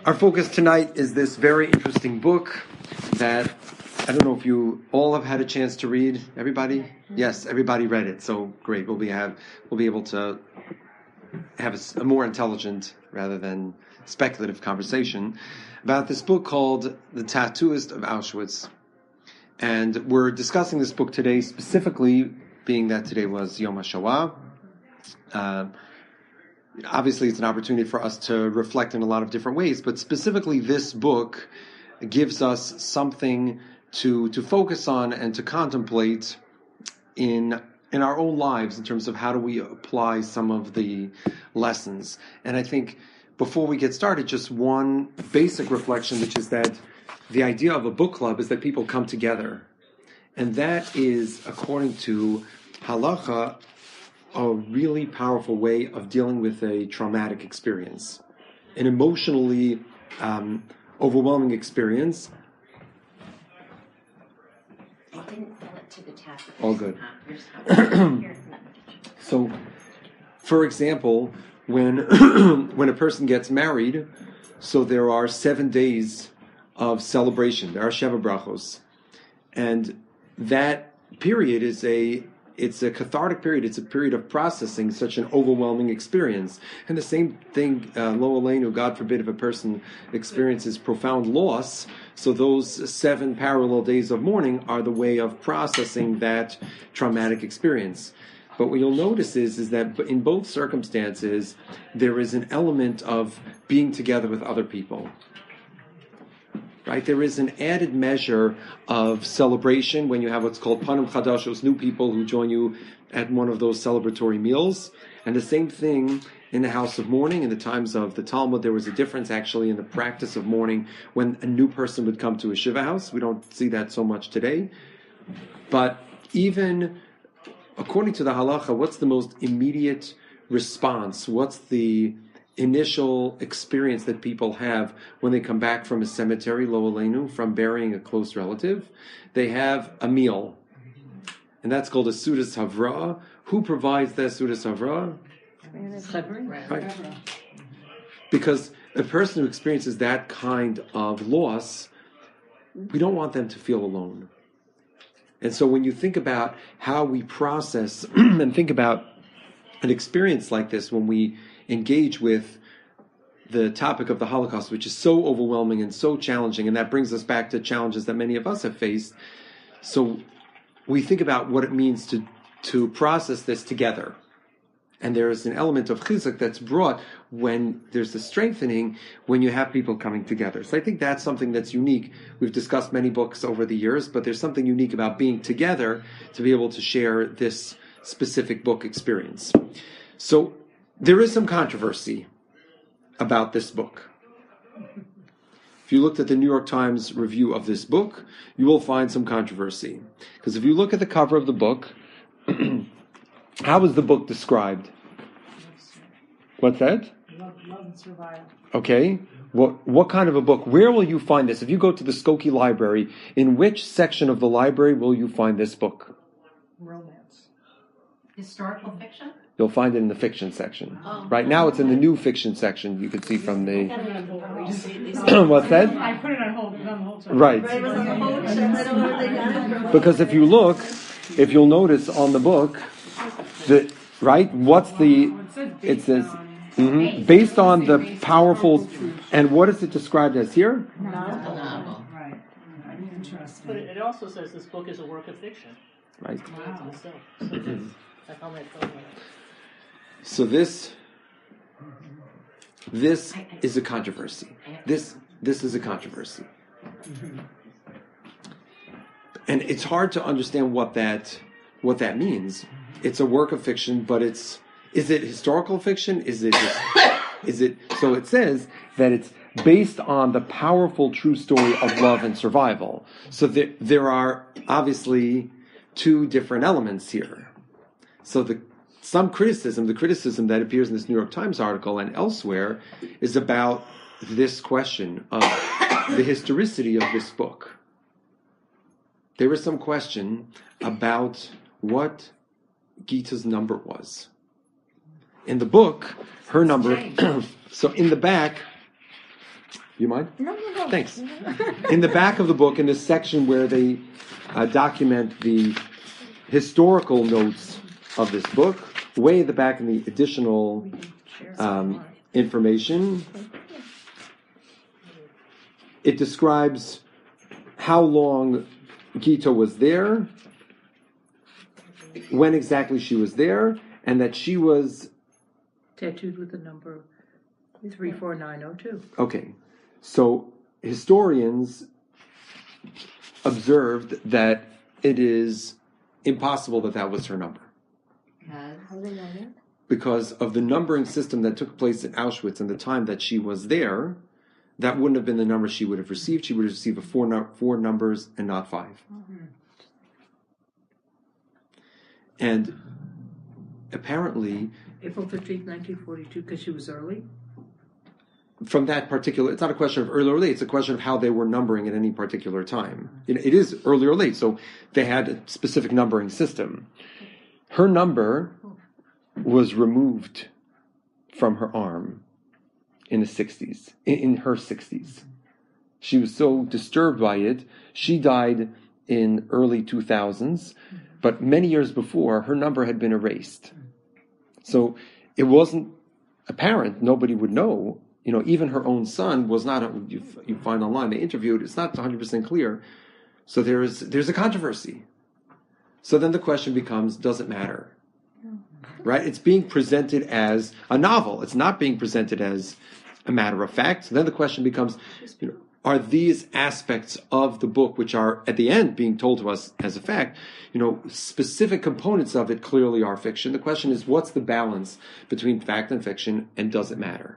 Our focus tonight is this very interesting book that I don't know if you all have had a chance to read. Everybody? Yes, everybody read it. So great. We'll be able to have a more intelligent rather than speculative conversation about this book called The Tattooist of Auschwitz. And we're discussing this book today specifically, being that today was Yom HaShoah. Obviously, it's an opportunity for us to reflect in a lot of different ways, but specifically this book gives us something to focus on and to contemplate in our own lives in terms of how do we apply some of the lessons. And I think before we get started, just one basic reflection, which is that the idea of a book club is that people come together. And that is, according to Halacha, a really powerful way of dealing with a traumatic experience, an emotionally overwhelming experience. I didn't fill it to the tap. All good. So, for example, when when a person gets married, so there are 7 days of celebration. There are Sheva Brachos, and that period it's a cathartic period. It's a period of processing such an overwhelming experience. And the same thing, lo aleinu, God forbid, if a person experiences profound loss, so those 7 parallel days of mourning are the way of processing that traumatic experience. But what you'll notice is that in both circumstances, there is an element of being together with other people. Right, there is an added measure of celebration when you have what's called Panim Chadashos, new people who join you at one of those celebratory meals. And the same thing in the house of mourning. In the times of the Talmud, there was a difference actually in the practice of mourning when a new person would come to a Shiva house. We don't see that so much today. But even according to the halacha, what's the most immediate response? What's the initial experience that people have when they come back from a cemetery, lo aleinu, from burying a close relative? They have a meal, and that's called a Sudas Havra'ah. Who provides that Sudas Havra'ah? Right. Because a person who experiences that kind of loss, we don't want them to feel alone. And so when you think about how we process and think about an experience like this, when we engage with the topic of the Holocaust, which is so overwhelming and so challenging, and that brings us back to challenges that many of us have faced. So we think about what it means to process this together. And there is an element of chizuk that's brought when there's the strengthening when you have people coming together. So I think that's something that's unique. We've discussed many books over the years, but there's something unique about being together to be able to share this specific book experience. So there is some controversy about this book. If you looked at the New York Times review of this book, you will find some controversy. Because if you look at the cover of the book, how is the book described? What's that? Love and Survival. Okay. What kind of a book? Where will you find this? If you go to the Skokie Library, in which section of the library will you find this book? Romance. Historical fiction? You'll find it in the fiction section. Right now it's in the new fiction section. You can see from the... What's that? I put it on hold. It's on the hold section. Right. Because if you'll notice on the book, it says, based on the powerful, and what is it described as here? Novel. Right. Interesting. But it also says this book is a work of fiction. Right. Wow. I found that funny. So this is a controversy. This is a controversy. And it's hard to understand what that means. It's a work of fiction, but is it historical fiction? Is it so it says that it's based on the powerful true story of love and survival. So there are obviously 2 different elements here. So the criticism that appears in this New York Times article and elsewhere is about this question of the historicity of this book. There is some question about what Gita's number was. In the book, her number, so in the back, You mind? No. Thanks. In the back of the book, in this section where they document the historical notes of this book, way at the back in the additional information, it describes how long Gita was there, when exactly she was there, and that she was Tattooed with the number 34902. okay. So historians observed that it is impossible that that was her number. How do they know that? Because of the numbering system that took place at Auschwitz and the time that she was there, that wouldn't have been the number she would have received. She would have received four numbers and not 5. Mm-hmm. And apparently, April 15th, 1942, because she was early? from that particular, it's not a question of early or late, it's a question of how they were numbering at any particular time. It is early or late, so they had a specific numbering system. Her number was removed from her arm in the 60s, in her 60s. She was so disturbed by it, she died in early 2000s, but many years before, her number had been erased. So it wasn't apparent, nobody would know. You know, even her own son was not, you find online, they interviewed, it's not 100% clear. So there's a controversy. So then the question becomes, does it matter? Right? It's being presented as a novel. It's not being presented as a matter of fact. So then the question becomes, you know, are these aspects of the book, which are at the end being told to us as a fact, you know, specific components of it clearly are fiction. The question is, what's the balance between fact and fiction, and does it matter?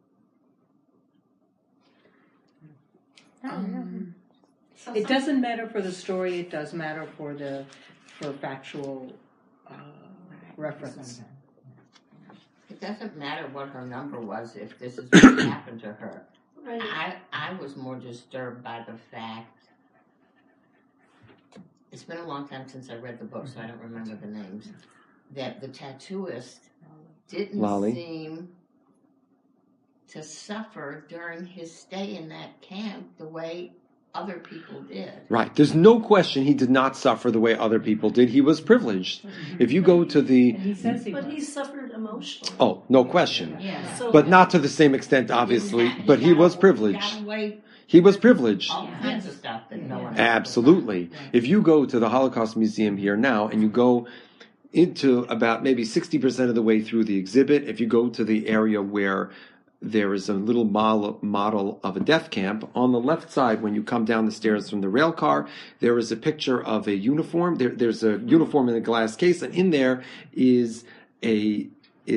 It doesn't matter for the story, it does matter for factual reference. It doesn't matter what her number was if this is what happened to her. Right. I was more disturbed by the fact, it's been a long time since I read the book, so I don't remember the names, that the tattooist didn't Lolly. seem to suffer during his stay in that camp the way other people did. Right. There's no question he did not suffer the way other people did. He was privileged. If you go to the... He says But he suffered emotionally. Oh, no question. Yeah. So But not to the same extent, obviously. But he was privileged. Got away He was privileged. all kinds of stuff that no one else Absolutely. If you go to the Holocaust Museum here now and you go into about maybe 60% of the way through the exhibit, if you go to the area where there is a little model of a death camp, on the left side when you come down the stairs from the rail car, there is a picture of a uniform. There's a uniform in a glass case, and in there is a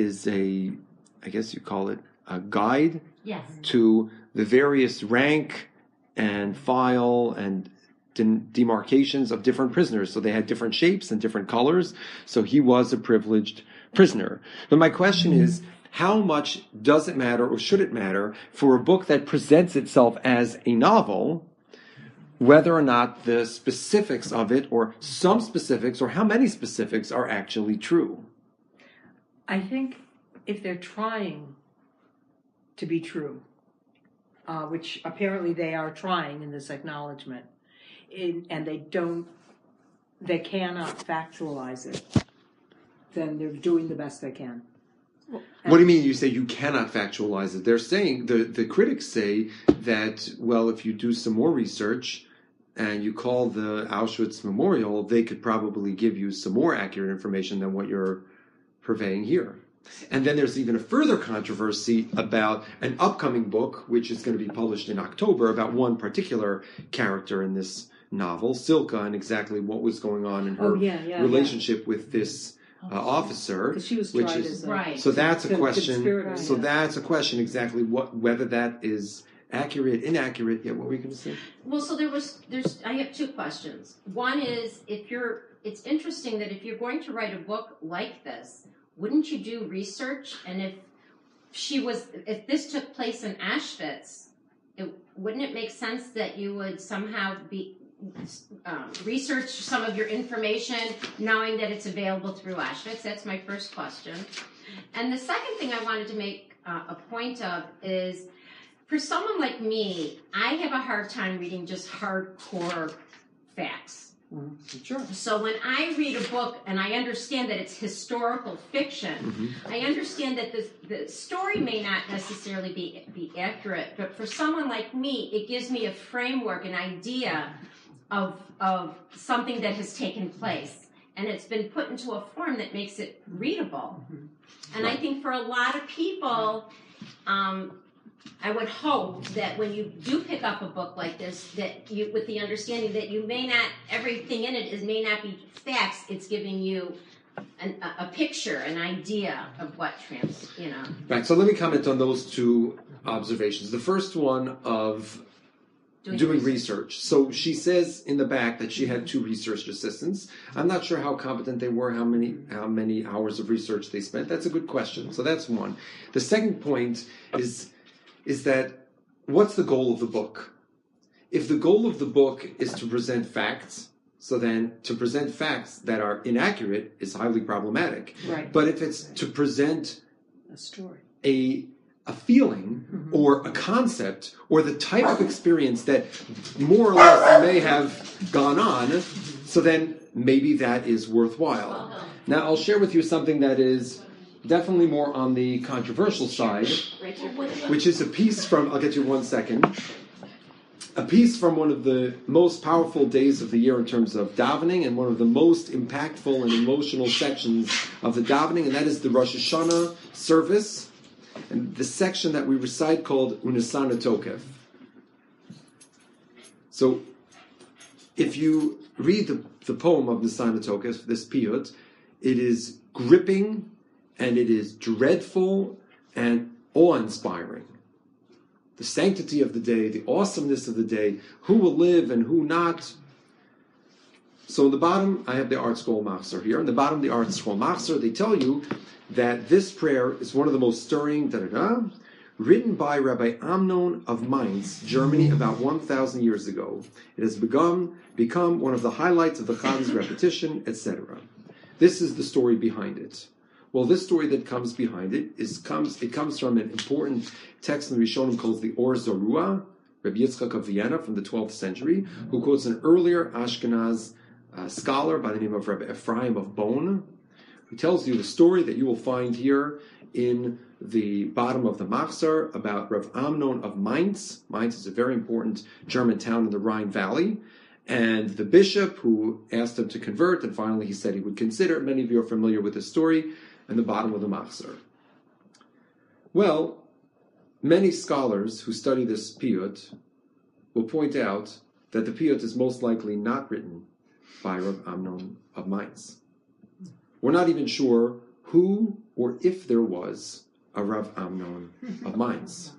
I guess you call it a guide Yes. to the various rank and file and demarcations of different prisoners. So they had different shapes and different colors. So he was a privileged prisoner. But my question is, how much does it matter, or should it matter, for a book that presents itself as a novel, whether or not the specifics of it, or some specifics, or how many specifics are actually true? I think if they're trying to be true, which apparently they are trying in this acknowledgement, and they cannot factualize it, then they're doing the best they can. What do you mean you say you cannot factualize it? They're saying, the critics say that, well, if you do some more research and you call the Auschwitz Memorial, they could probably give you some more accurate information than what you're purveying here. And then there's even a further controversy about an upcoming book, which is going to be published in October, about one particular character in this novel, Silka, and exactly what was going on in her relationship with this officer. Because she was which tried is as Right. so that's a question. conspirator, So yeah. that's a question exactly whether that is accurate, inaccurate. Yeah, what were you going to say? Well, so I have two questions. One is, it's interesting that if you're going to write a book like this, wouldn't you do research? And if this took place in Auschwitz, wouldn't it make sense that you would somehow research some of your information, knowing that it's available through Auschwitz? That's my first question. And the second thing I wanted to make a point of is, for someone like me, I have a hard time reading just hardcore facts. Sure. So when I read a book and I understand that it's historical fiction, I understand that the story may not necessarily be accurate, but for someone like me, it gives me a framework, an idea of something that has taken place. And it's been put into a form that makes it readable. And I think for a lot of people, I would hope that when you do pick up a book like this, that you, with the understanding that you may not, everything in it may not be facts, it's giving you a picture, an idea of what Right, so let me comment on those two observations. The first one of doing research. So she says in the back that she had 2 research assistants. I'm not sure how competent they were, how many hours of research they spent. That's a good question. So that's one. The second point is that what's the goal of the book? If the goal of the book is to present facts, so then to present facts that are inaccurate is highly problematic. Right. But if it's to present A story. a feeling or a concept or the type of experience that more or less may have gone on, so then maybe that is worthwhile. Now I'll share with you something that is definitely more on the controversial side, which is a piece from, I'll get you 1 second, a piece from one of the most powerful days of the year in terms of davening and one of the most impactful and emotional sections of the davening, and that is the Rosh Hashanah service, and the section that we recite called Unisana Tokef. So, if you read the poem of Nisana Tokef, this piyut, it is gripping, and it is dreadful and awe-inspiring. The sanctity of the day, the awesomeness of the day, who will live and who not. So in the bottom, I have the Art Scroll Machzor here. In the bottom of the Art Scroll Machzor, they tell you that this prayer is one of the most stirring, written by Rabbi Amnon of Mainz, Germany, about 1,000 years ago. It has become one of the highlights of the Chaz's repetition, etc. This is the story behind it. Well, this story that comes behind it comes from an important text in the Rishonim called the Or Zarua, Rabbi Yitzchak of Vienna from the 12th century, who quotes an earlier Ashkenaz scholar by the name of Rabbi Ephraim of Bonn, who tells you the story that you will find here in the bottom of the Machzor about Rav Amnon of Mainz. Mainz is a very important German town in the Rhine Valley. And the bishop who asked him to convert, and finally he said he would consider. Many of you are familiar with this story, and the bottom of the Machzor. Well, many scholars who study this piyut will point out that the piyut is most likely not written by Rav Amnon of Mainz. We're not even sure who or if there was a Rav Amnon of Mainz.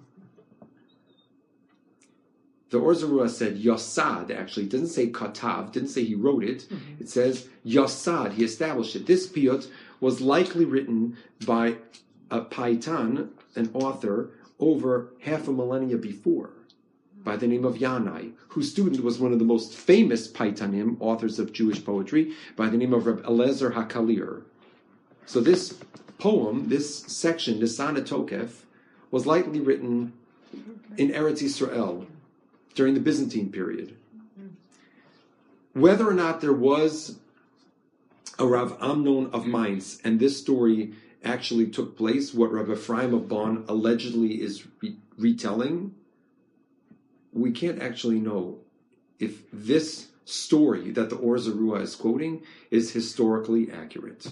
The Or Zarua said Yosad, actually, it doesn't say Katav, didn't say he wrote it. It says Yosad, he established it. This piyut was likely written by a Paitan, an author, over half a millennia before, by the name of Yanai, whose student was one of the most famous Paitanim, authors of Jewish poetry, by the name of Reb Eliezer HaKalir. So this poem, this section, Nisana Tokef, was likely written in Eretz Yisrael during the Byzantine period. Whether or not there was a Rav Amnon of Mainz, and this story actually took place, what Rav Ephraim of Bonn allegedly is retelling, we can't actually know if this story that the Or Zarua is quoting is historically accurate.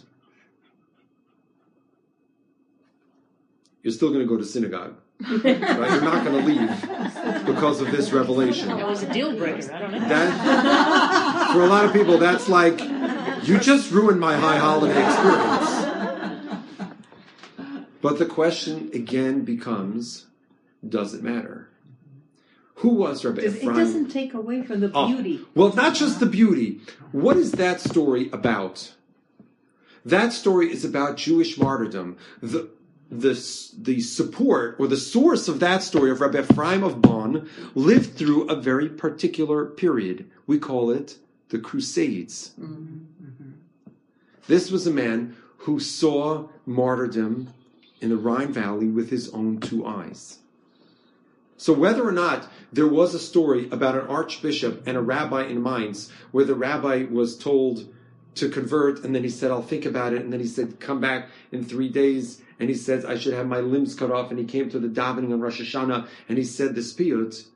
You're still going to go to synagogue. Right? You're not going to leave because of this revelation. That was a deal breaker. I don't know. That, for a lot of people, that's like, you just ruined my high holiday experience. But the question again becomes, does it matter? Who was Rabbi Ephraim? It doesn't take away from the beauty. Well, not just the beauty. What is that story about? That story is about Jewish martyrdom. The support or the source of that story of Rabbi Ephraim of Bonn lived through a very particular period. We call it the Crusades. Mm-hmm. This was a man who saw martyrdom in the Rhine Valley with his own 2 eyes. So whether or not there was a story about an archbishop and a rabbi in Mainz where the rabbi was told to convert and then he said, I'll think about it, and then he said, come back in 3 days, and he says, I should have my limbs cut off, and he came to the davening on Rosh Hashanah and he said this piyut,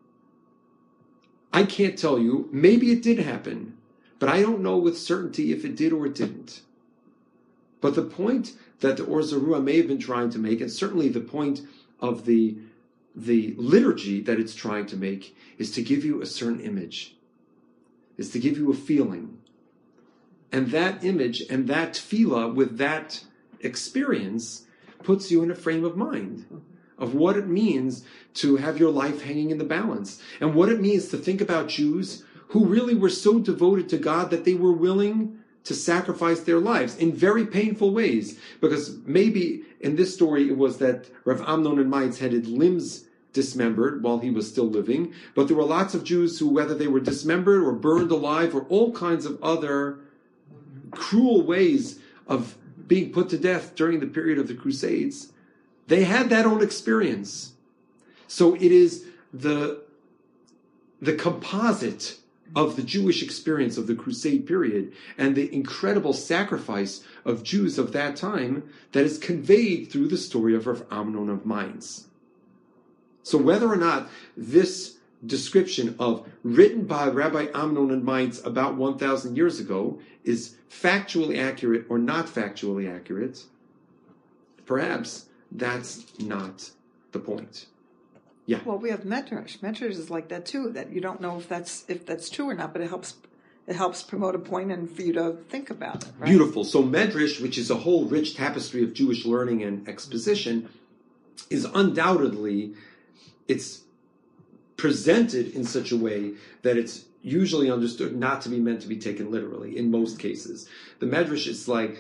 I can't tell you, maybe it did happen, but I don't know with certainty if it did or it didn't. But the point that the Or Zarua may have been trying to make, and certainly the point of the liturgy that it's trying to make, is to give you a certain image, is to give you a feeling. And that image and that tefillah with that experience puts you in a frame of mind of what it means to have your life hanging in the balance, and what it means to think about Jews who really were so devoted to God that they were willing to sacrifice their lives in very painful ways. Because maybe in this story it was that Rav Amnon in Mainz had his limbs dismembered while he was still living, but there were lots of Jews who, whether they were dismembered or burned alive or all kinds of other cruel ways of being put to death during the period of the Crusades, they had that own experience. So it is the composite of the Jewish experience of the Crusade period and the incredible sacrifice of Jews of that time that is conveyed through the story of Rav Amnon of Mainz. So whether or not this description of written by Rabbi Amnon in Mainz about 1,000 years ago is factually accurate or not factually accurate, perhaps that's not the point. Yeah. Well, we have Medrash. Medrash is like that too. That you don't know if that's true or not, but it helps promote a point and for you to think about it. Right? Beautiful. So Medrash, which is a whole rich tapestry of Jewish learning and exposition, is undoubtedly, it's presented in such a way that it's usually understood not to be meant to be taken literally in most cases. The Medrash is like,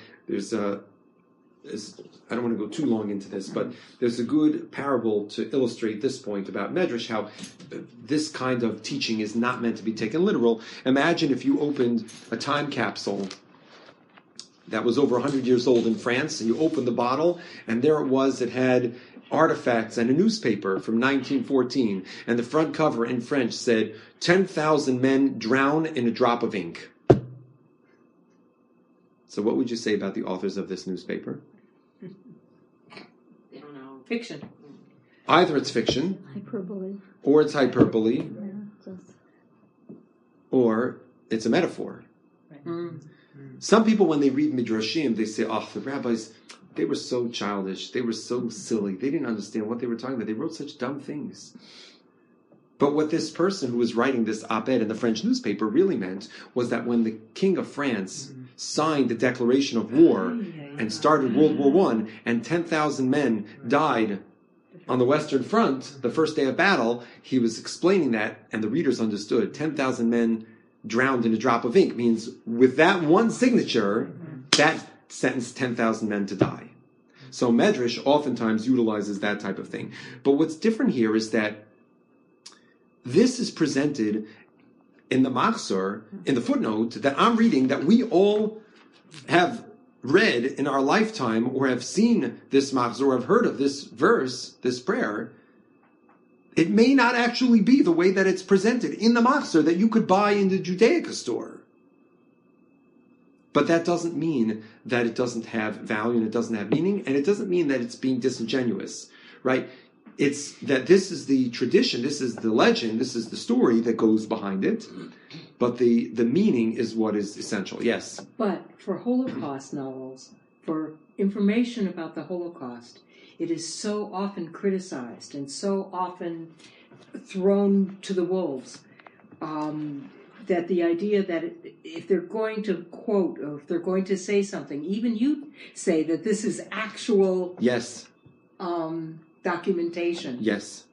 I don't want to go too long into this, but there's a good parable to illustrate this point about Medrash, how this kind of teaching is not meant to be taken literal. Imagine if you opened a time capsule that was over 100 years old in France, and you opened the bottle, and there it was, it had artifacts and a newspaper from 1914, and the front cover in French said, 10,000 men drown in a drop of ink. So what would you say about the authors of this newspaper? I don't know. Fiction. Either it's fiction, Hyperbole. or it's hyperbole, Yeah, just or it's a metaphor. Right. Some people, when they read Midrashim, they say, oh, the rabbis, they were so childish, they were so silly, they didn't understand what they were talking about, they wrote such dumb things. But what this person who was writing this op-ed in the French newspaper really meant was that when the King of France signed the declaration of war and started World War I, and 10,000 men died on the Western Front the first day of battle, he was explaining that, and the readers understood. 10,000 men drowned in a drop of ink means with that one signature, that sentenced 10,000 men to die. So Medrash oftentimes utilizes that type of thing. But what's different here is that this is presented in the Machzor, in the footnote that I'm reading, that we all have read in our lifetime or have seen this Machzor, or have heard of this verse, this prayer. It may not actually be the way that it's presented in the Machzor that you could buy in the Judaica store. But that doesn't mean that it doesn't have value and it doesn't have meaning, and it doesn't mean that it's being disingenuous, right? It's that this is the tradition, this is the legend, this is the story that goes behind it, but the meaning is what is essential. Yes? But for Holocaust novels, for information about the Holocaust, it is so often criticized and so often thrown to the wolves that the idea that if they're going to quote or if they're going to say something, even you say that this is actual Yes. Documentation. Yes.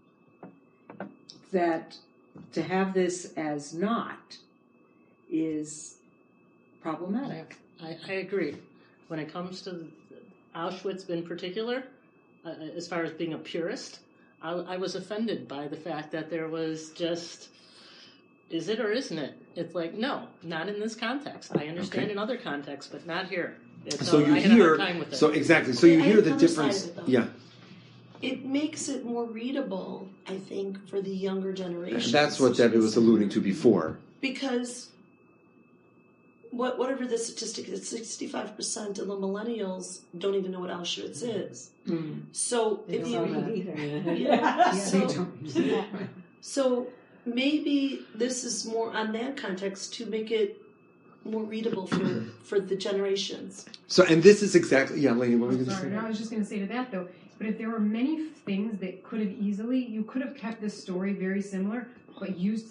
That to have this as not is problematic. I agree. When it comes to Auschwitz in particular, as far as being a purist, I was offended by the fact that there was just, is it or isn't it? It's like, no, not in this context. I understand Okay. in other contexts, but not here. So you I had a hear, hard time with it. so exactly, so you I hear had the the other difference. side of it, though. Yeah. it makes it more readable, I think, for the younger generation. And that's what Debbie was alluding to before. Because whatever the statistic is, 65% of the millennials don't even know what Auschwitz is. So if you so maybe this is more on that context to make it more readable for the generations. So, and this is exactly, Lainey, what were you going to Sorry, say? no, I was just going to say to that though, but if there were many things that could have you could have kept this story very similar, but used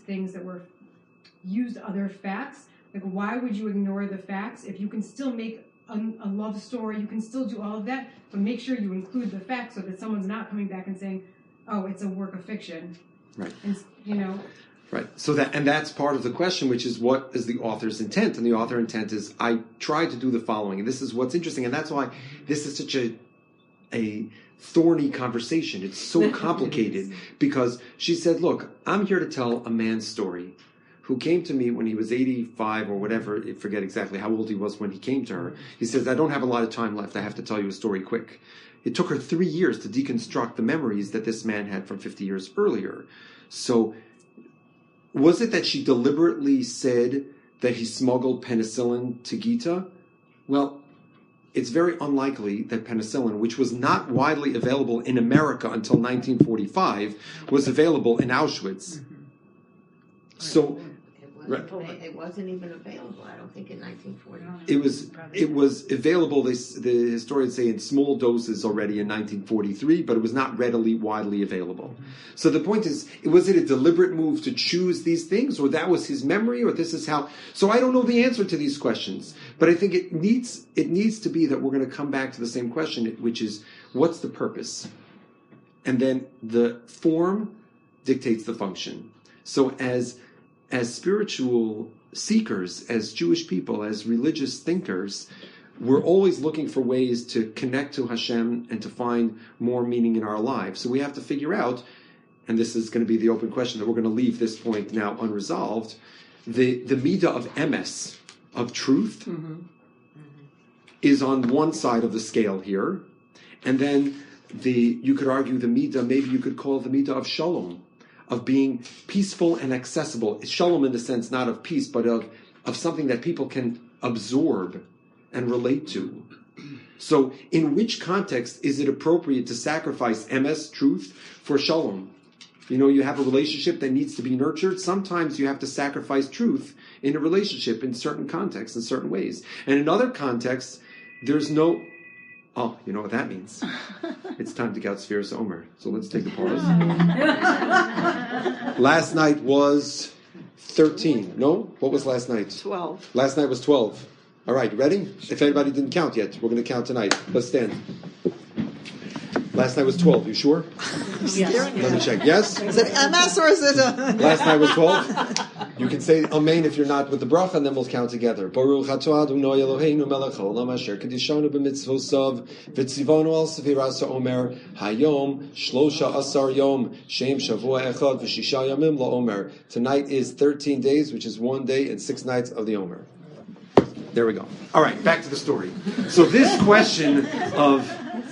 other facts. Like, why would you ignore the facts if you can still make a love story? You can still do all of that, but make sure you include the facts so that someone's not coming back and saying, "Oh, it's a work of fiction." Right. And, Right. So that's part of the question, which is what is the author's intent? And the author intent is, I tried to do the following, and this is what's interesting, and that's why this is such a thorny conversation. It's so complicated because she said, look, I'm here to tell a man's story who came to me when he was 85 or whatever, I forget exactly how old he was when he came to her. He says, I don't have a lot of time left. I have to tell you a story quick. It took her 3 years to deconstruct the memories that this man had from 50 years earlier. So was it that she deliberately said that he smuggled penicillin to Gita? Well, it's very unlikely that penicillin, which was not widely available in America until 1945, was available in Auschwitz. So It wasn't even available, I don't think, in 1940. it was available, the historians say, in small doses already in 1943, but it was not readily, widely available. So the point is, was it a deliberate move to choose these things, or that was his memory, or this is how? So I don't know the answer to these questions, but I think it needs to be that we're going to come back to the same question, which is, what's the purpose? And then the form dictates the function. So as spiritual seekers, as Jewish people, as religious thinkers, we're always looking for ways to connect to Hashem and to find more meaning in our lives. So we have to figure out, and this is going to be the open question that we're going to leave this point now unresolved, the midah of emes, of truth, is on one side of the scale here, and then you could argue the midah, maybe you could call it the midah of shalom, of being peaceful and accessible. Shalom in the sense not of peace, but of something that people can absorb and relate to. So in which context is it appropriate to sacrifice emes, truth, for shalom? You have a relationship that needs to be nurtured. Sometimes you have to sacrifice truth in a relationship in certain contexts, in certain ways. And in other contexts, there's no... Oh, you know what that means. It's time to count Spheres Omer. So let's take a pause. Last night was 13. No? What was last night? 12. Last night was 12. All right, ready? If anybody didn't count yet, we're going to count tonight. Let's stand. Last night was 12. You sure? Yes. Let me check. Yes? Is it MS or is it Last night was 12. You can say Amen if you're not with the bracha, and then we'll count together. Baruch atah Adonai Eloheinu melech haolam asher kedishanu b'mitzvosav v'tzivanu al sefiras ha'omer hayom shlosha asar yom shem shavua echad v'shisha yamim la'omer. Tonight is 13 days, which is 1 day and 6 nights of the Omer. There we go. All right, back to the story. So this question of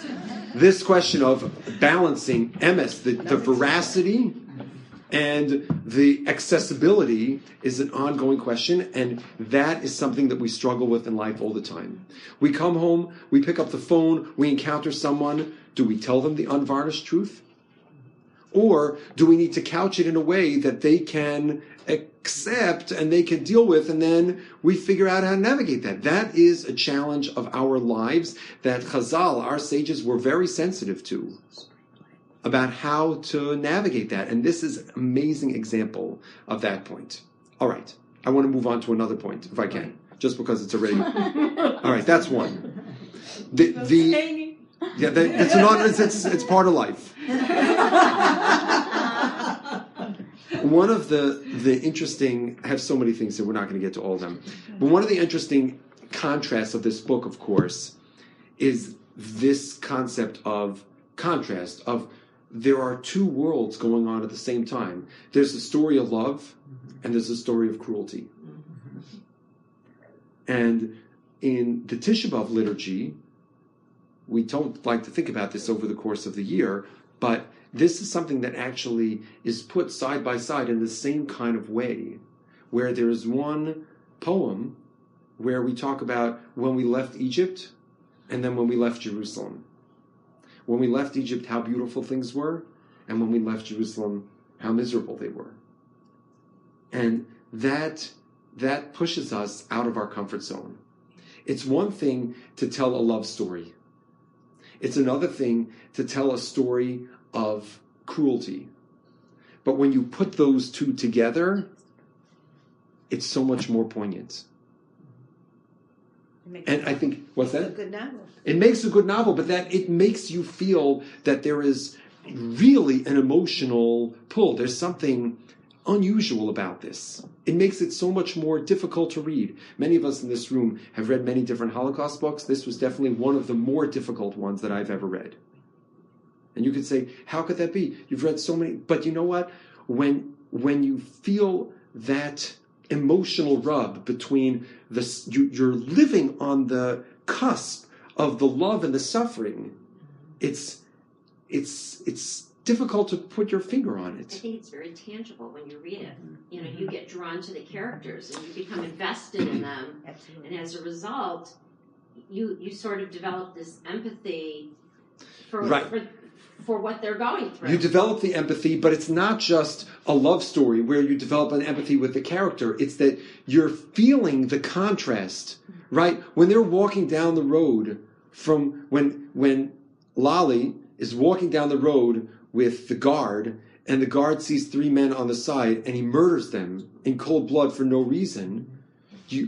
balancing emes, the veracity and the accessibility, is an ongoing question, and that is something that we struggle with in life all the time. We come home, we pick up the phone, we encounter someone. Do we tell them the unvarnished truth? Or do we need to couch it in a way that they can accept and they can deal with, and then we figure out how to navigate that? That is a challenge of our lives that Chazal, our sages, were very sensitive to, about how to navigate that. And this is an amazing example of that point. All right, I want to move on to another point, if I can, just because it's already... All right, that's one. It's part of life. One of the interesting, I have so many things here, we're not going to get to all of them, but one of the interesting contrasts of this book, of course, is this concept of contrast, of there are two worlds going on at the same time. There's a story of love, and there's a story of cruelty. And in the Tisha B'Av liturgy, we don't like to think about this over the course of the year, But this is something that actually is put side by side in the same kind of way, where there's one poem where we talk about when we left Egypt and then when we left Jerusalem. When we left Egypt, how beautiful things were, and when we left Jerusalem, how miserable they were. And that pushes us out of our comfort zone. It's one thing to tell a love story. It's another thing to tell a story of cruelty. But when you put those two together, it's so much more poignant. And I think, what's that? A good novel. It makes a good novel, but that it makes you feel that there is really an emotional pull. There's something unusual about this. It makes it so much more difficult to read. Many of us in this room have read many different Holocaust books. This was definitely one of the more difficult ones that I've ever read. And you could say, how could that be? You've read so many. But you know what? When you feel that emotional rub between this, you're living on the cusp of the love and the suffering. It's difficult to put your finger on I it. think it's very tangible when you read it. You know, you get drawn to the characters and you become invested in them. Absolutely. And as a result, you sort of develop this empathy for Right. for what they're going through. You develop the empathy, but it's not just a love story where you develop an empathy with the character. It's that you're feeling the contrast, right? When they're walking down the road from when Lolly is walking down the road with the guard, and the guard sees three men on the side, and he murders them in cold blood for no reason. You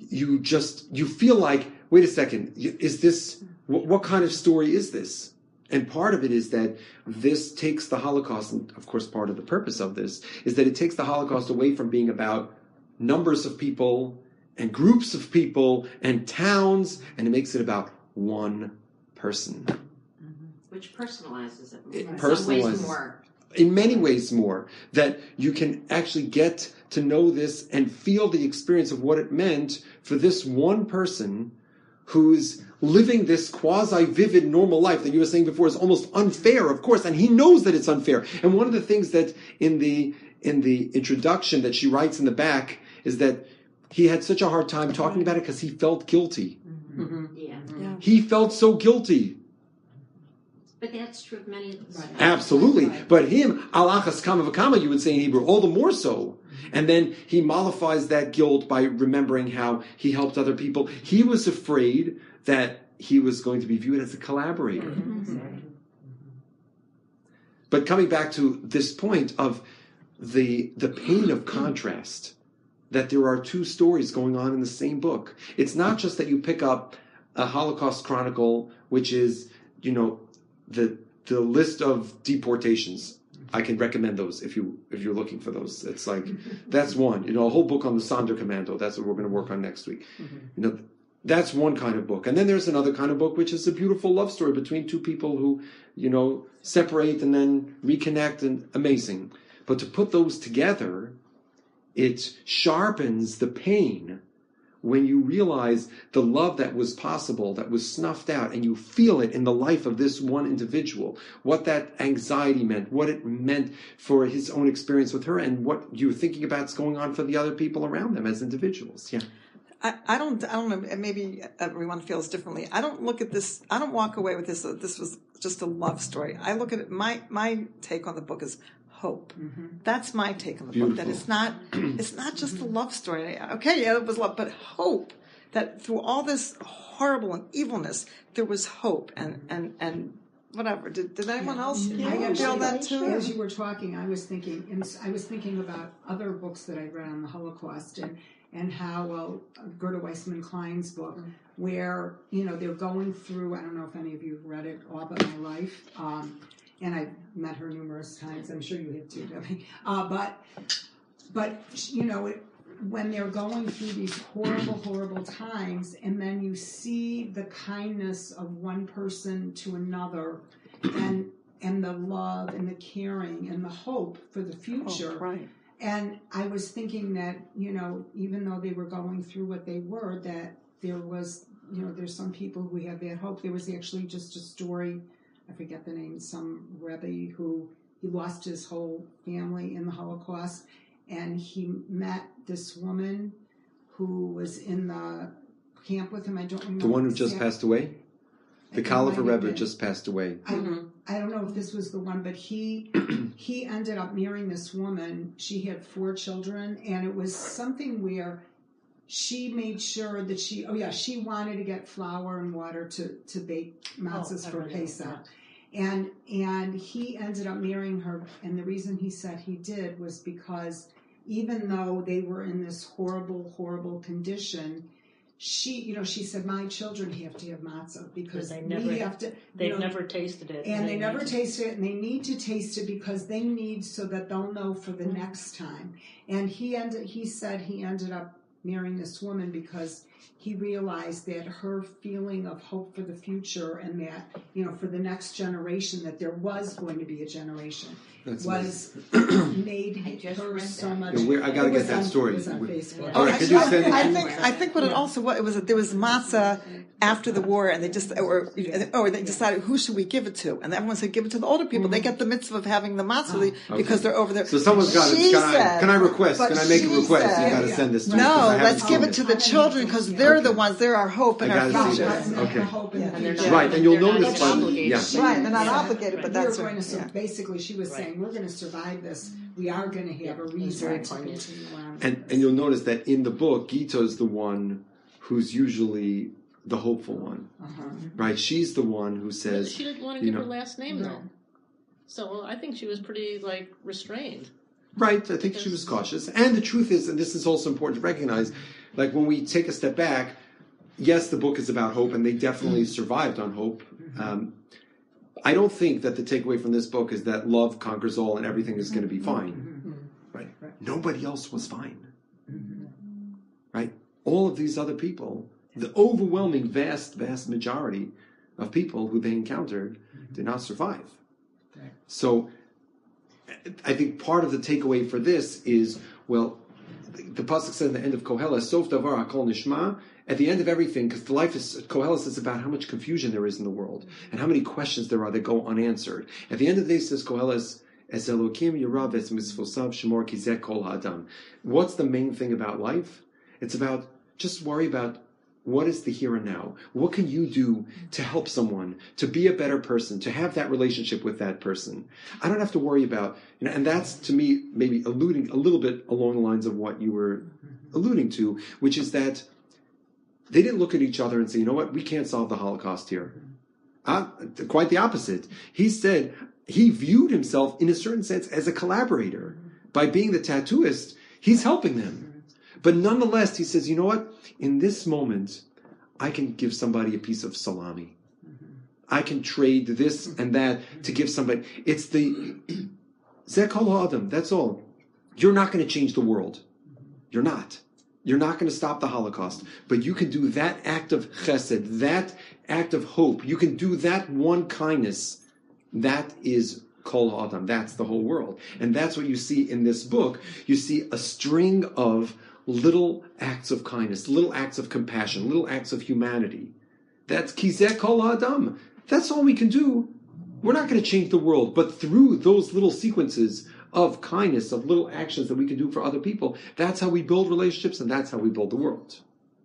feel like, wait a second, is this, what kind of story is this? And part of it is that this takes the Holocaust, and of course part of the purpose of this, is that it takes the Holocaust away from being about numbers of people and groups of people and towns, and it makes it about one person. Which personalizes it. It in some ways personalizes. more. In many ways more, that you can actually get to know this and feel the experience of what it meant for this one person who's living this quasi-vivid normal life that you were saying before is almost unfair, of course, and he knows that it's unfair. And one of the things that in the introduction that she writes in the back is that he had such a hard time talking about it because he felt guilty. Yeah. He felt so guilty. But that's true of many of us. Absolutely. Right. But him, alachas kama v'kama, you would say in Hebrew, all the more so. And then he mollifies that guilt by remembering how he helped other people. He was afraid that he was going to be viewed as a collaborator. But coming back to this point of the pain of contrast, that there are two stories going on in the same book. It's not just that you pick up a Holocaust Chronicle, which is, the list of deportations. I can recommend those if you're looking for those. It's like, that's one. A whole book on the Sonderkommando. That's what we're going to work on next week. That's one kind of book. And then there's another kind of book, which is a beautiful love story between two people who, separate and then reconnect, and amazing. But to put those together, it sharpens the pain when you realize the love that was possible, that was snuffed out, and you feel it in the life of this one individual, what that anxiety meant, what it meant for his own experience with her, and what you're thinking about is going on for the other people around them as individuals. Yeah. I don't know, maybe everyone feels differently. I don't look at this, I don't walk away with this was just a love story. I look at it, my take on the book is hope. That's my take on the book. That it's not just a love story. Okay, yeah, it was love, but hope. That through all this horrible and evilness, there was hope and whatever. Did anyone else feel that too? As you were talking, I was thinking about other books that I read on the Holocaust and how Gerda Weissman Klein's book, where they're going through. I don't know if any of you have read it, All But My Life. And I've met her numerous times. I'm sure you have too, Debbie. But when they're going through these horrible, horrible times, and then you see the kindness of one person to another, and the love and the caring and the hope for the future. Oh, right. And I was thinking that even though they were going through what they were, that there was there's some people who have that hope. There was actually just a story I forget the name, some Rebbe who he lost his whole family in the Holocaust, and he met this woman who was in the camp with him. I don't remember. The one who just passed away? The Kalafa Rebbe been. just passed away. I don't know if this was the one, but he ended up marrying this woman. She had 4 children, and it was something where she made sure that she wanted to get flour and water to bake matzahs for Pesach. And he ended up marrying her, and the reason he said he did was because even though they were in this horrible, horrible condition, she said, my children have to have matzah because they've never tasted it. And they never tasted it, and they need to taste it because they need so that they'll know for the next time. And he said he ended up marrying this woman because he realized that her feeling of hope for the future and that, for the next generation, that there was going to be a generation, made her so much. I got to get that story. It was on Facebook. All right, could you send it? I think what it also was that there was matzah after the war, and they decided who should we give it to, and everyone said give it to the older people. They get the mitzvah of having the matzah because they're over there. So someone's got it. Can I request? Can I make a request? You got to send this to me. No, let's give it to the children because they're the ones. They're our hope and our future. Okay. Right, and you'll notice. Right, they're not obligated, but that's basically she was saying we're going to survive this. We are going to have a reason to continue on. And you'll notice that in the book, Gita is the one who's usually the hopeful one, right? She's the one who says she didn't want to give her last name though, so I think she was pretty restrained. Right, I think she was cautious. And the truth is, and this is also important to recognize, when we take a step back, yes, the book is about hope, and they definitely survived on hope. I don't think that the takeaway from this book is that love conquers all and everything is going to be fine. Right? Nobody else was fine. Right? All of these other people, the overwhelming, vast majority of people who they encountered did not survive. So I think part of the takeaway for this is, the pasuk says at the end of Koheles, Sof davar hakol nishma. At the end of everything, because the life is Koheles is about how much confusion there is in the world and how many questions there are that go unanswered. At the end of the day, says Koheles, Es Elokim Yirav Es Mitzvosav Shemor Kizeh Kol Ha'adam. What's the main thing about life? It's about just worry about what is the here and now. What can you do to help someone, to be a better person, to have that relationship with that person? I don't have to worry about, and that's to me maybe alluding a little bit along the lines of what you were alluding to, which is that they didn't look at each other and say, you know what, we can't solve the Holocaust here. Quite the opposite. He said he viewed himself in a certain sense as a collaborator. By being the tattooist, he's helping them. But nonetheless, he says, you know what, in this moment, I can give somebody a piece of salami. I can trade this and that to give somebody. It's the Zeh Kol Ha'adam, that's all. You're not going to change the world. You're not. You're not going to stop the Holocaust, but you can do that act of chesed, that act of hope. You can do that one kindness. That is Kol Ha'adam. That's the whole world. And that's what you see in this book. You see a string of little acts of kindness, little acts of compassion, little acts of humanity. That's Kizeh Kol Ha'adam. That's all we can do. We're not going to change the world, but through those little sequences of kindness, of little actions that we can do for other people, that's how we build relationships and that's how we build the world.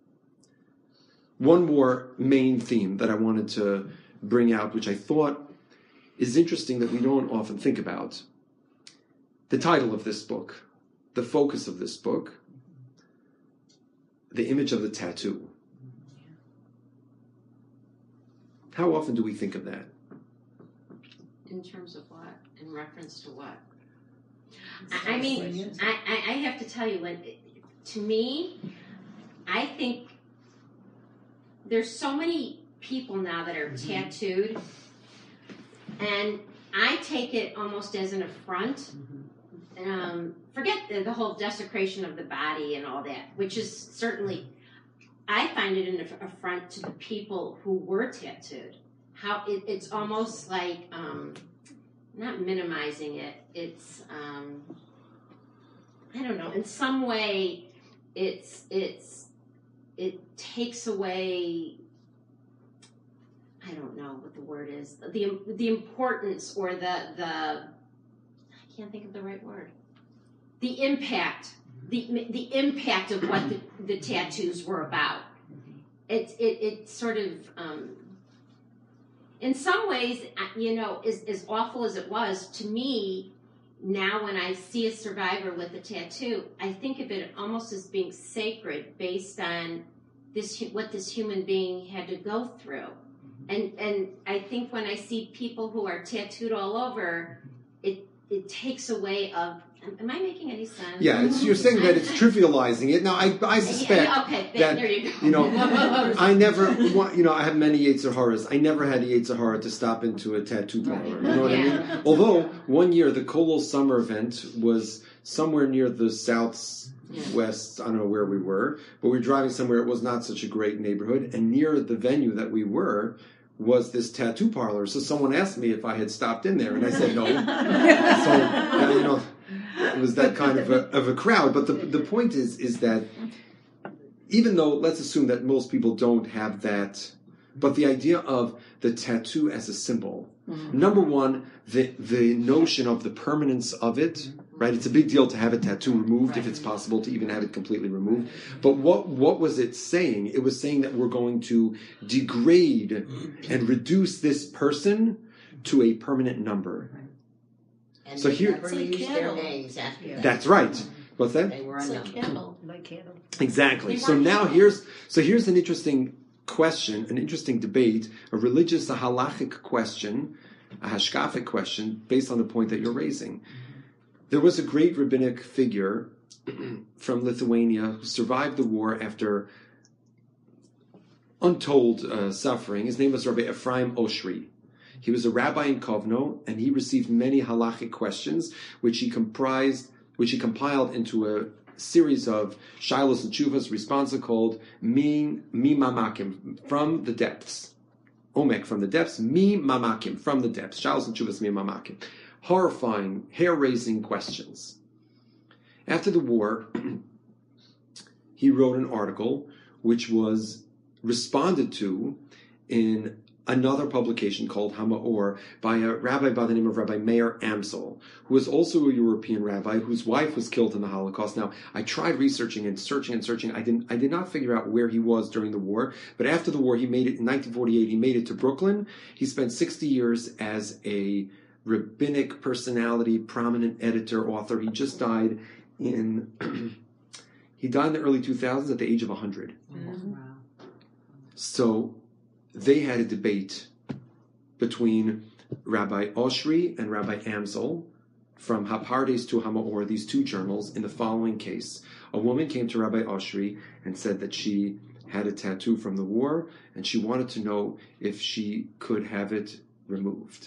One more main theme that I wanted to bring out, which I thought is interesting that we don't often think about. The title of this book, the focus of this book, the image of the tattoo. How often do we think of that? In terms of what? In reference to what? I mean, I have to tell you, to me, I think there's so many people now that are tattooed, and I take it almost as an affront. Forget the whole desecration of the body and all that, which is certainly, I find it an affront to the people who were tattooed. How it's almost like, not minimizing it, it's, I don't know, in some way, it takes away, I don't know what the word is, the importance or the I can't think of the right word. The impact, the impact of what the tattoos were about. It sort of, in some ways, as awful as it was, to me, now when I see a survivor with a tattoo, I think of it almost as being sacred based on what this human being had to go through. And I think when I see people who are tattooed all over, it takes away of. Am I making any sense? Yeah, you're saying that it's trivializing it. Now, I suspect okay, that, there you go. I never, I have many Yetzer Haras. I never had a Yetzer Hara to stop into a tattoo parlor. You know what I mean? Although, one year, the Kolol summer event was somewhere near the southwest, I don't know where we were, but we were driving somewhere, it was not such a great neighborhood, and near the venue that we were, was this tattoo parlor. So someone asked me if I had stopped in there, and I said no. So, it was that kind of a crowd. But the point is that even though, let's assume that most people don't have that, but the idea of the tattoo as a symbol, number one, the notion of the permanence of it, right? It's a big deal to have a tattoo removed, if it's possible to even have it completely removed. But what was it saying? It was saying that we're going to degrade and reduce this person to a permanent number. And so they here, never used their names after that. That's right. What's that? They were a number. Like candle. Exactly. So now here's an interesting question, an interesting debate, a religious, a halachic question, a hashkafic question, based on the point that you're raising. There was a great rabbinic figure from Lithuania who survived the war after untold suffering. His name was Rabbi Ephraim Oshry. He was a rabbi in Kovno, and he received many halachic questions, which he compiled into a series of shilos and tshuvas responsa called Mi Mamakim, from the depths. Omek, from the depths. Mi Mamakim, from the depths. Shilos and tshuvas, Mi Mamakim. Horrifying, hair-raising questions. After the war, he wrote an article which was responded to in another publication called Hamaor by a rabbi by the name of Rabbi Meir Amsel, who was also a European rabbi whose wife was killed in the Holocaust. Now, I tried researching and searching. I did not figure out where he was during the war, but after the war, he made it in 1948. He made it to Brooklyn. He spent 60 years as a rabbinic personality, prominent editor, author. He just died in the early 2000s at the age of 100. Wow. So they had a debate between Rabbi Oshry and Rabbi Amsel from Hapardes to Hamaor, these two journals, in the following case. A woman came to Rabbi Oshry and said that she had a tattoo from the war and she wanted to know if she could have it removed.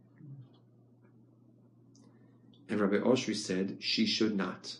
And Rabbi Oshry said she should not.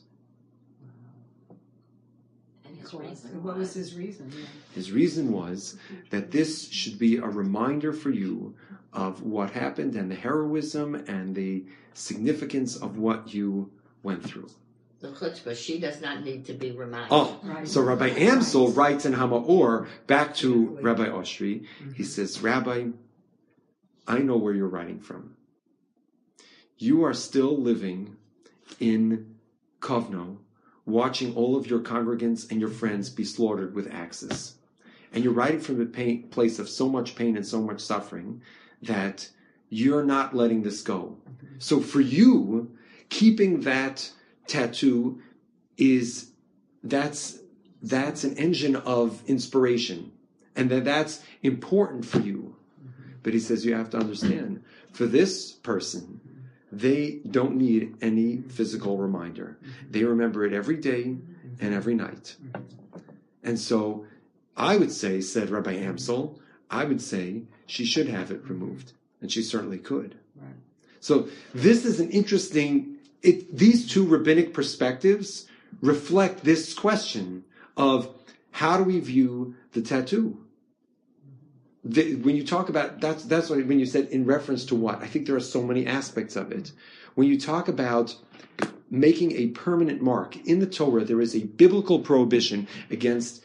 What was his reason? Yeah. His reason was that this should be a reminder for you of what happened and the heroism and the significance of what you went through. The chutzpah, she does not need to be reminded. Oh, so Rabbi Amsel writes in Hamaor back to Rabbi Oshry. He says, Rabbi, I know where you're writing from. You are still living in Kovno, watching all of your congregants and your friends be slaughtered with axes. And you're writing from a place of so much pain and so much suffering that you're not letting this go. So for you, keeping that tattoo that's an engine of inspiration. And that's important for you. But he says you have to understand, for this person, they don't need any physical reminder. They remember it every day and every night. And so I would say, said Rabbi Amsel, I would say she should have it removed. And she certainly could. Right. So this is an interesting, these two rabbinic perspectives reflect this question of how do we view the tattoo? When you talk about, that's what, when you said in reference to what, I think there are so many aspects of it. When you talk about making a permanent mark, in the Torah there is a biblical prohibition against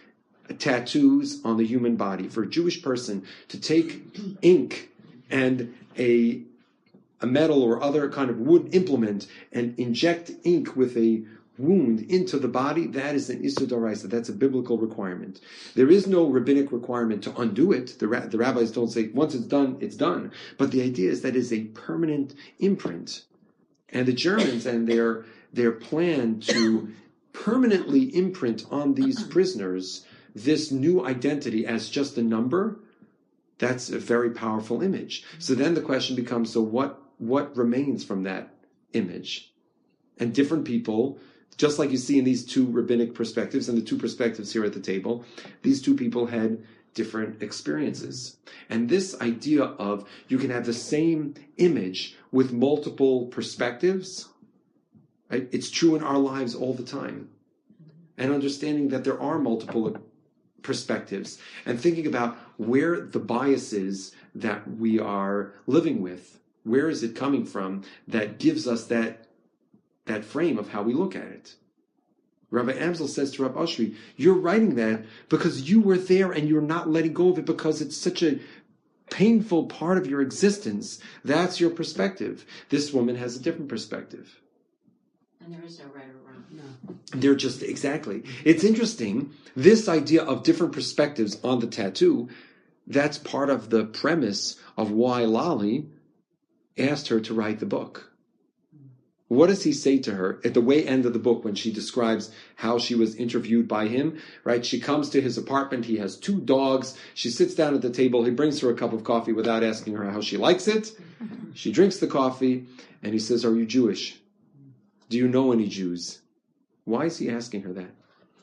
tattoos on the human body. For a Jewish person to take ink and a metal or other kind of wood implement and inject ink with a wound into the body, that is an Issur D'Oraisa. That's a biblical requirement. There is no rabbinic requirement to undo it. The rabbis don't say, once it's done, it's done. But the idea is that it's a permanent imprint. And the Germans and their plan to permanently imprint on these prisoners this new identity as just a number, that's a very powerful image. So then the question becomes, so what remains from that image? And different people, just like you see in these two rabbinic perspectives and the two perspectives here at the table, these two people had different experiences. And this idea of you can have the same image with multiple perspectives, right? It's true in our lives all the time. And understanding that there are multiple perspectives and thinking about where the bias is that we are living with, where is it coming from that gives us that frame of how we look at it. Rabbi Amsel says to Rabbi Oshry, you're writing that because you were there and you're not letting go of it because it's such a painful part of your existence. That's your perspective. This woman has a different perspective. And there is no right or wrong. No. They're just, exactly. It's interesting, this idea of different perspectives on the tattoo, that's part of the premise of why Lali asked her to write the book. What does he say to her at the way end of the book when she describes how she was interviewed by him, right? She comes to his apartment. He has 2 dogs. She sits down at the table. He brings her a cup of coffee without asking her how she likes it. She drinks the coffee and he says, are you Jewish? Do you know any Jews? Why is he asking her that?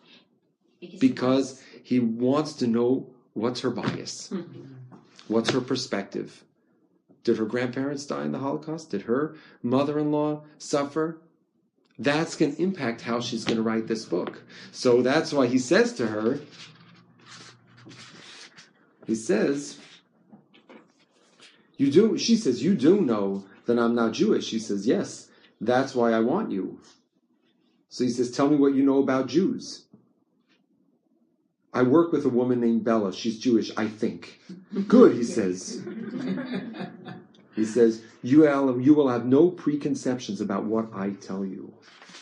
Because he wants to know what's her bias. What's her perspective? Did her grandparents die in the Holocaust? Did her mother-in-law suffer? That's going to impact how she's going to write this book. So that's why he says to her, he says, you do, she says, you do know that I'm not Jewish. She says, yes, that's why I want you. So he says, tell me what you know about Jews. I work with a woman named Bella. She's Jewish, I think. Good, he says. He says, you will have no preconceptions about what I tell you.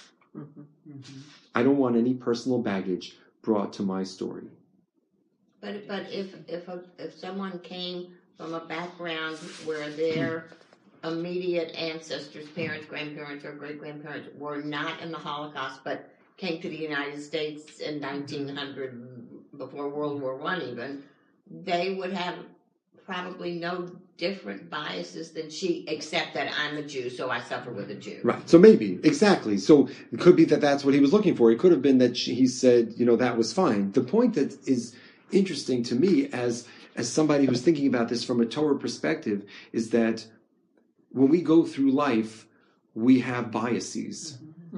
I don't want any personal baggage brought to my story. But if someone came from a background where their immediate ancestors, parents, grandparents, or great-grandparents were not in the Holocaust, but came to the United States in 1900, before World War I even, they would have probably no different biases than she, except that I'm a Jew, so I suffer with a Jew. Right. So maybe, exactly. So it could be that that's what he was looking for. It could have been that he said, that was fine. The point that is interesting to me as somebody who's thinking about this from a Torah perspective is that when we go through life, we have biases.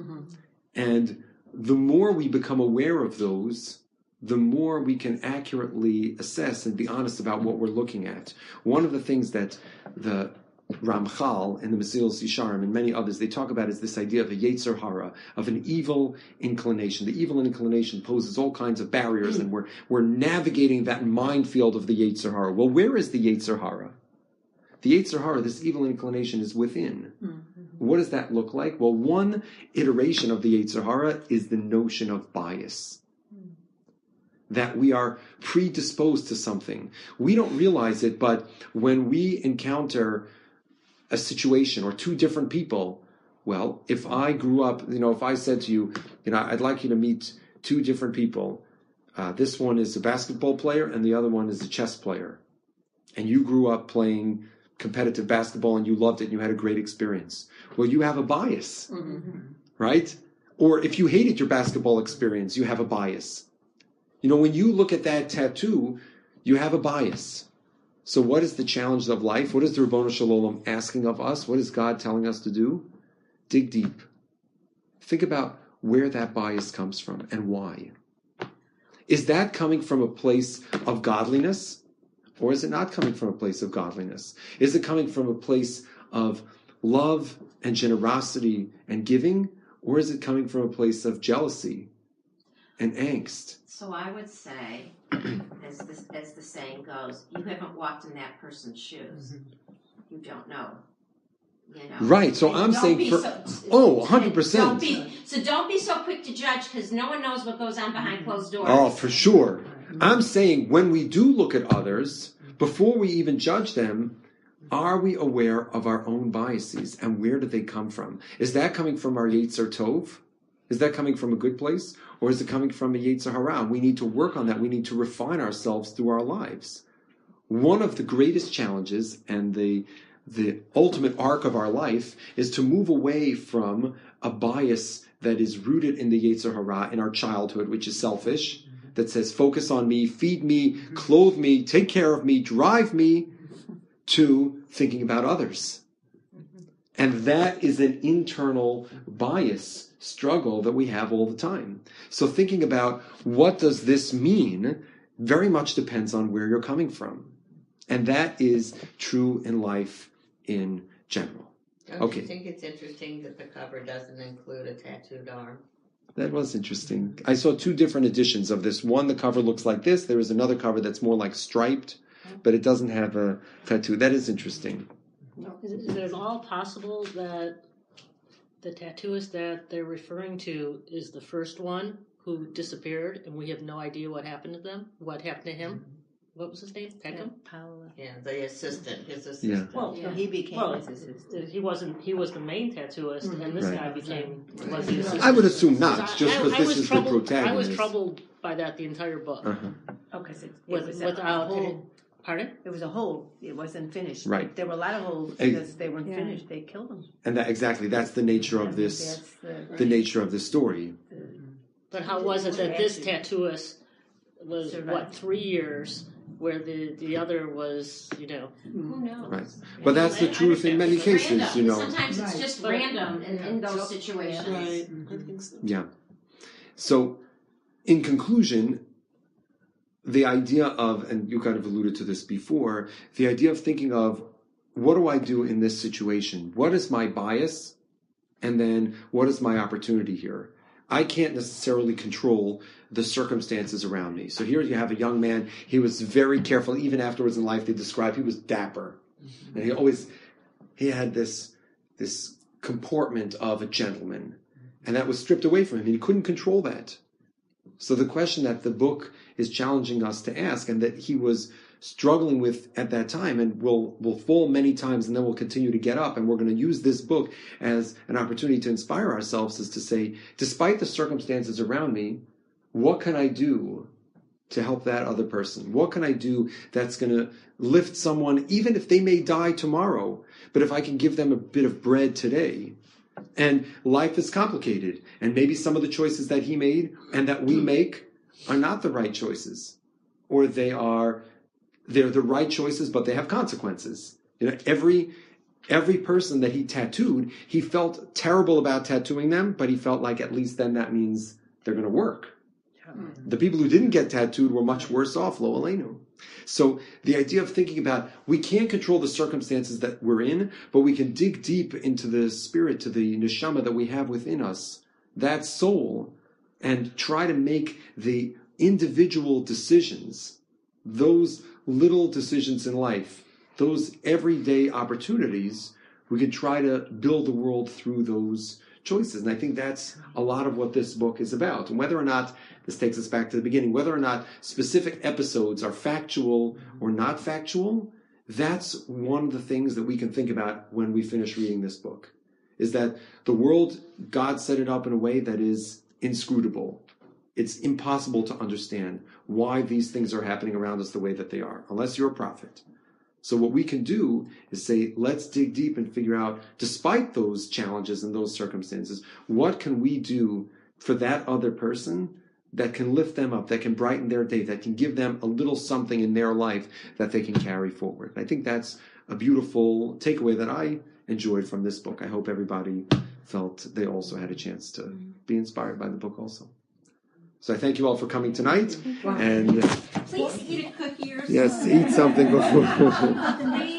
And the more we become aware of those, the more we can accurately assess and be honest about what we're looking at. One of the things that the Ramchal and the Mesilas Yesharim and many others, they talk about is this idea of a Yetzer Hara, of an evil inclination. The evil inclination poses all kinds of barriers, and we're navigating that minefield of the Yetzer Hara. Well, where is the Yetzer Hara? The Yetzer Hara, this evil inclination, is within. What does that look like? Well, one iteration of the Yetzer Hara is the notion of bias. That we are predisposed to something. We don't realize it, but when we encounter a situation or 2 different people, well, if I grew up, if I said to you, I'd like you to meet 2 different people. This one is a basketball player and the other one is a chess player. And you grew up playing competitive basketball and you loved it and you had a great experience. Well, you have a bias, right? Or if you hated your basketball experience, you have a bias. When you look at that tattoo, you have a bias. So what is the challenge of life? What is the Ribbono Shel Olam asking of us? What is God telling us to do? Dig deep. Think about where that bias comes from and why. Is that coming from a place of godliness? Or is it not coming from a place of godliness? Is it coming from a place of love and generosity and giving? Or is it coming from a place of jealousy and angst. So I would say, as the saying goes, you haven't walked in that person's shoes. You don't know. You know. Right. So I'm saying 100%. So don't be so quick to judge, because no one knows what goes on behind closed doors. Oh, for sure. I'm saying when we do look at others, before we even judge them, are we aware of our own biases and where do they come from? Is that coming from our Yetzer Tov? Is that coming from a good place? Or is it coming from a Yetzer Hara? We need to work on that. We need to refine ourselves through our lives. One of the greatest challenges and the ultimate arc of our life is to move away from a bias that is rooted in the Yetzer Hara in our childhood, which is selfish, that says focus on me, feed me, clothe me, take care of me, drive me, to thinking about others. And that is an internal bias struggle that we have all the time. So thinking about what does this mean very much depends on where you're coming from. And that is true in life in general. Don't you think it's interesting that the cover doesn't include a tattooed arm? That was interesting. I saw two different editions of this. One, the cover looks like this. There is another cover that's more like striped, but it doesn't have a tattoo. That is interesting. Is it at all possible that the tattooist that they're referring to is the first one who disappeared and we have no idea what happened to them? What happened to him? What was his name? Peckham? Yeah, the assistant, his assistant. Yeah. Well, he became his assistant. He was the main tattooist, and this Right. guy was the assistant. I would assume not, just because this is the I was protagonist. troubled by that the entire book. Okay, so it With- was without a hole. Pardon? It was a hole. It wasn't finished. Right. There were a lot of holes because they weren't finished. They killed them. And that exactly, that's the nature of this, the nature of this story. But how was it that this tattooist was, Survived. 3 years, where the other was, Who knows? Right. But that's the truth in many It's cases, random. you know. Sometimes it's just random in those situations. Right. I think so. Yeah. So, in conclusion, the idea of, and you kind of alluded to this before, the idea of thinking of, what do I do in this situation? What is my bias? And then, what is my opportunity here? I can't necessarily control the circumstances around me. So here you have a young man, he was very careful, even afterwards in life they described he was dapper. And he had this comportment of a gentleman. And that was stripped away from him. He couldn't control that. So the question that the book is challenging us to ask, and that he was struggling with at that time, and will fall many times, and then we'll continue to get up, and we're going to use this book as an opportunity to inspire ourselves, is to say, despite the circumstances around me, what can I do to help that other person? What can I do that's going to lift someone, even if they may die tomorrow, but if I can give them a bit of bread today? And life is complicated, and maybe some of the choices that he made and that we make are not the right choices, or they're the right choices, but they have consequences. You know, every person that he tattooed, he felt terrible about tattooing them, but he felt like at least then that means they're going to work. The people who didn't get tattooed were much worse off, lo aleinu. So the idea of thinking about, we can't control the circumstances that we're in, but we can dig deep into the spirit, to the neshama that we have within us, that soul, and try to make the individual decisions, those little decisions in life, those everyday opportunities, we can try to build the world through those choices. And I think that's a lot of what this book is about. And whether or not, this takes us back to the beginning, whether or not specific episodes are factual or not factual, that's one of the things that we can think about when we finish reading this book, is that the world, God set it up in a way that is inscrutable. It's impossible to understand why these things are happening around us the way that they are, unless you're a prophet. So what we can do is say, let's dig deep and figure out, despite those challenges and those circumstances, what can we do for that other person that can lift them up, that can brighten their day, that can give them a little something in their life that they can carry forward. I think that's a beautiful takeaway that I enjoyed from this book. I hope everybody felt they also had a chance to be inspired by the book also. So I thank you all for coming tonight. And Please eat a cookie or yes, something. eat something before.